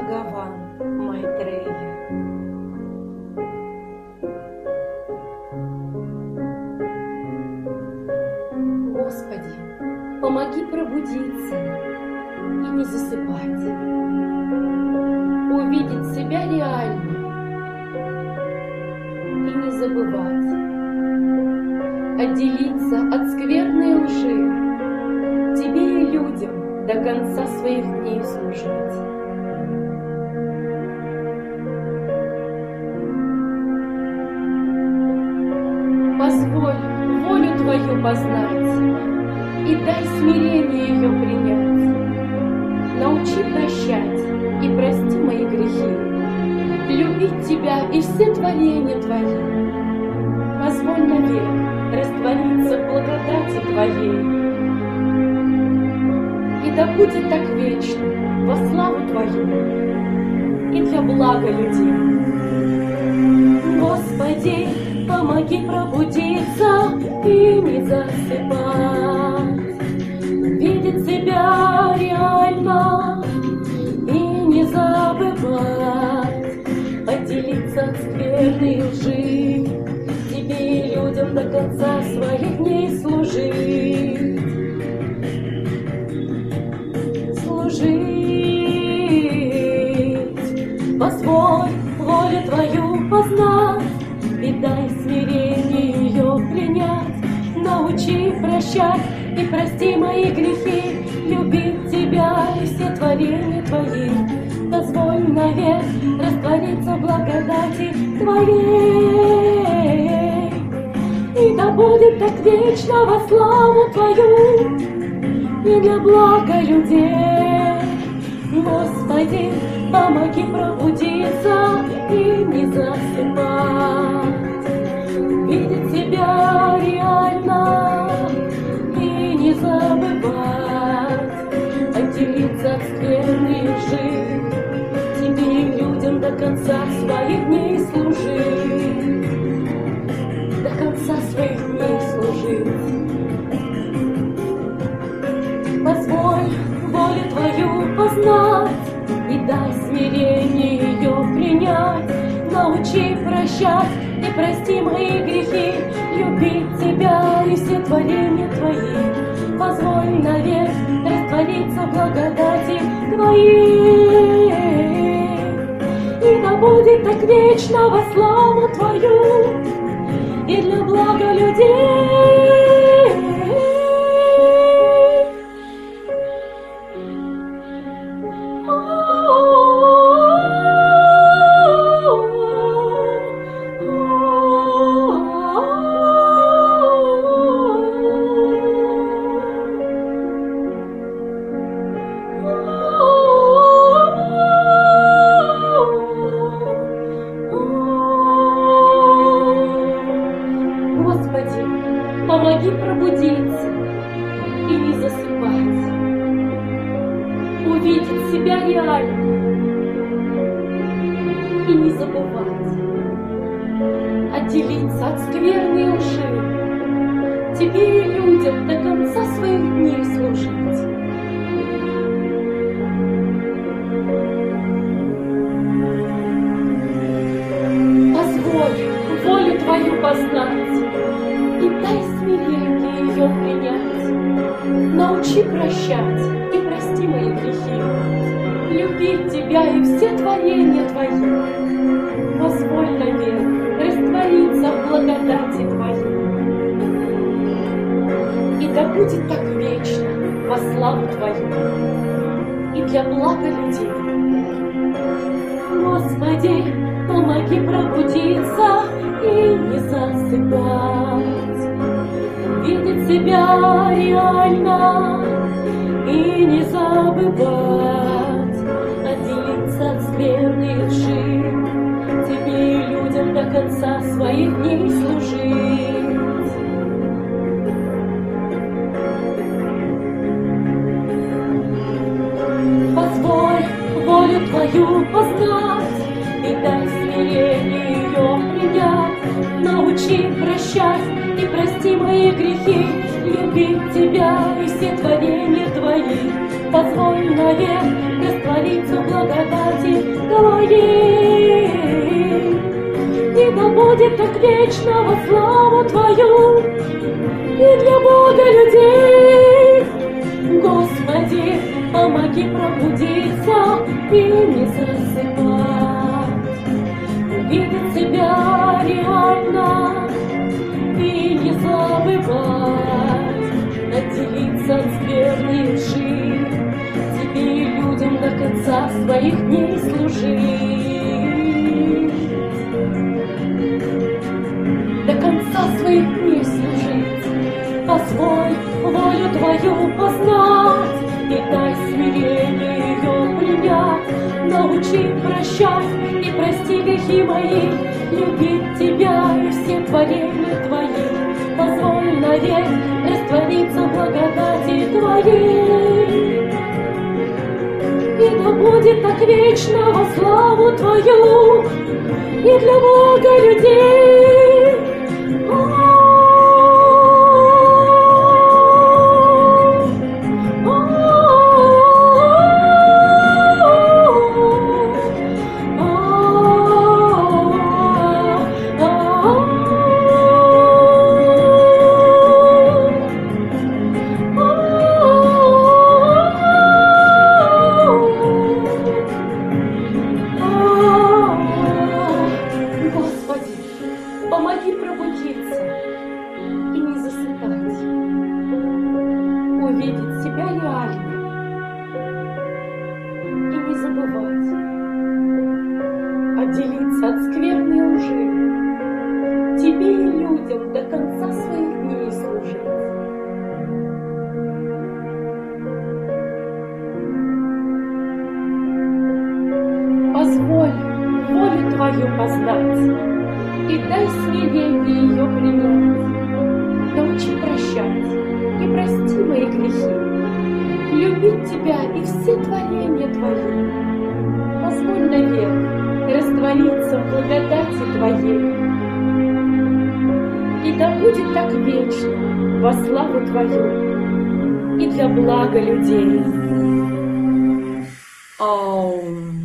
Бхагаван Майтрея. Господи, помоги пробудиться и не засыпать, увидеть себя реально и не забывать, отделиться от скверной лжи, Тебе и людям до конца своих дней служить. Позволь волю Твою познать и дай смирение ее принять. Научи прощать и прости мои грехи, любить Тебя и все творения Твои. Позволь навек раствориться в благодати Твоей. И да будет так вечно во славу Твою и для блага людей. Господи, помоги пробудиться и не засыпать, видеть себя реально и не забывать, отделиться от скверной лжи, Тебе и людям до конца своих дней служить. Позволь волю Твою познать и дай смирение ее принять. Научи прощать и прости мои грехи, любить Тебя и все творения Твои. Позволь навек раствориться в благодати Твоей. И да будет так вечно во славу Твою и для блага людей. Господи, помоги пробудиться и не засыпать, видеть себя реально и не забывать, отделиться от скверной лжи, Тебе и людям до конца своих дней служить, до конца своих дней служить. Позволь волю Твою познать и дай смирение ее принять. Научи прощать и прости мои грехи, любить Тебя и все творения Твои. Позволь навек раствориться в благодати Твоей. И да будет так вечно во славу Твою и для блага людей. Господи, помоги пробудиться и не засыпать, увидеть себя реально и не забывать, отделиться от скверной лжи, Тебе и людям до конца своих дней служить. Позволь волю Твою познать и дай смирение ее принять. Научи прощать и прости мои грехи, любить Тебя и все творения Твои. Позволь навек раствориться в благодати Твоей. И да будет так вечно во славу Твою и для блага людей. Господи, помоги пробудиться и не засыпать, видеть себя реально и не забывать, отделиться от скверной лжи, Тебе и людям до конца своих дней служить. Позволь волю Твою познать и дай смирение ее принять. Научи прощать и прости мои грехи, любить Тебя и все творения Твои. Позволь навек раствориться в благодати Твоей. И да будет так вечно во славу Твою и для Бога людей. Господи, помоги пробудиться и не засыпать, увидеть Тебя реально и не забывать, отделиться от скверной лжи, Тебе и людям до конца своих дней служить. До конца своих дней служить, позволь волю Твою познать и дай смирение ее принять, научи прощать и прости грехи мои, любить Тебя и все творения Твои, позволь навек раствориться в благодати Твоей. И да будет так вечно во славу Твою и для Бога людей. Помоги пробудиться и не засыпать, увидеть себя реально и не забывать, отделиться от скверной лжи, Тебе и людям до конца своих дней служить. Позволь волю Твою познать и дай смирение ее принять, научи прощать и прости мои грехи, любить Тебя и все творения Твои, позволь навек раствориться в благодати Твоей. И да будет так вечно во славу Твою и для блага людей. Аум.